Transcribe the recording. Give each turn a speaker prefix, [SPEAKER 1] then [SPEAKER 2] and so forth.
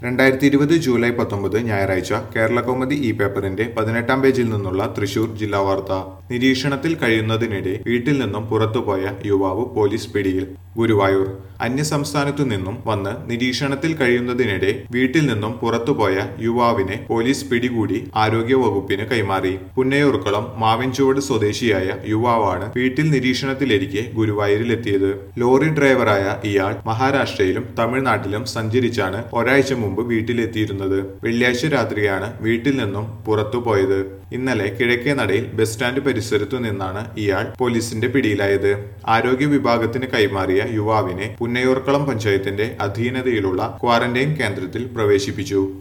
[SPEAKER 1] 2020 July 19 ഞായറാഴ്ച കേരളകൗമുദി ഈ പേപ്പറിന്റെ 18-ാം പേജിൽ നിന്നുള്ള തൃശൂർ ജില്ലാ വാർത്ത. നിരീക്ഷണത്തിൽ കഴിയുന്നതിനിടെ വീട്ടിൽ നിന്നും പുറത്തുപോയ യുവാവ് പോലീസ് പിടിയിൽ. ഗുരുവായൂർ അന്യസംസ്ഥാനത്തു നിന്നും വന്ന് നിരീക്ഷണത്തിൽ കഴിയുന്നതിനിടെ വീട്ടിൽ നിന്നും പുറത്തുപോയ യുവാവിനെ പോലീസ് പിടികൂടി ആരോഗ്യ വകുപ്പിന് കൈമാറി. പുന്നയൂർക്കുളം മാവിൻചുവട് സ്വദേശിയായ യുവാവാണ് വീട്ടിൽ നിരീക്ഷണത്തിലിരിക്കെ ഗുരുവായൂരിലെത്തിയത്. ലോറി ഡ്രൈവറായ ഇയാൾ മഹാരാഷ്ട്രയിലും തമിഴ്നാട്ടിലും സഞ്ചരിച്ചാണ് ഒരാഴ്ച മുമ്പ് വീട്ടിലെത്തിയിരുന്നത്. വെള്ളിയാഴ്ച രാത്രിയാണ് വീട്ടിൽ നിന്നും പുറത്തുപോയത്. ഇന്നലെ കിഴക്കേനടയിൽ ബസ് സ്റ്റാൻഡ് പരിസരത്തു നിന്നാണ് ഇയാൾ പോലീസിന്റെ പിടിയിലായത്. ആരോഗ്യ വിഭാഗത്തിന് കൈമാറിയ യുവാവിനെ പുന്നയൂർക്കുളം പഞ്ചായത്തിന്റെ അധീനതയിലുള്ള ക്വാറന്റൈൻ കേന്ദ്രത്തിൽ പ്രവേശിപ്പിച്ചു.